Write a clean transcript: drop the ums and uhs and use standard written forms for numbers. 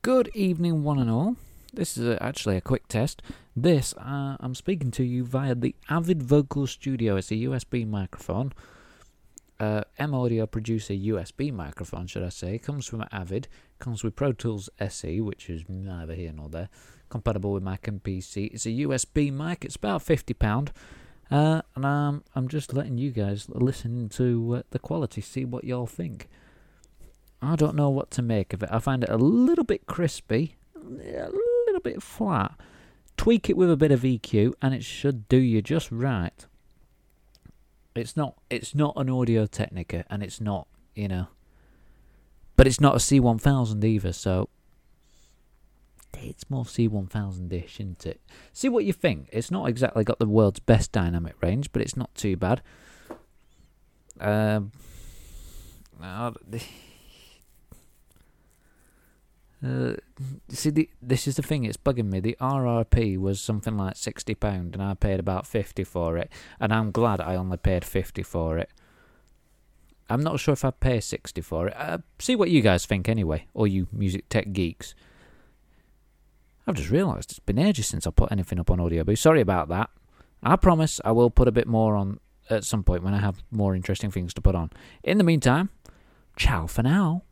Good evening, one and all. This is actually a quick test. I'm speaking to you via the Avid Vocal Studio. It's a USB microphone. M-Audio Producer USB microphone, should I say. Comes from Avid. Comes with Pro Tools SE, which is neither here nor there. Compatible with Mac and PC. It's a USB mic. It's about £50. And I'm just letting you guys listen to the quality, see what y'all think. I don't know what to make of it. I find it a little bit crispy, a little bit flat. Tweak it with a bit of EQ, and it should do you just right. It's not an Audio Technica, and it's not, but it's not a C1000 either, so it's more C1000-ish, isn't it? See what you think. It's not exactly got the world's best dynamic range, but it's not too bad. This is the thing, it's bugging me. The RRP was something like £60 and I paid about 50 for it, and I'm glad I only paid 50 for it. I'm not sure if I'd pay 60 for it. See what you guys think anyway, or you music tech geeks. I've just realised it's been ages since I put anything up on Audio Boost. Sorry about that. I promise I will put a bit more on at some point when I have more interesting things to put on. In the meantime, ciao for now.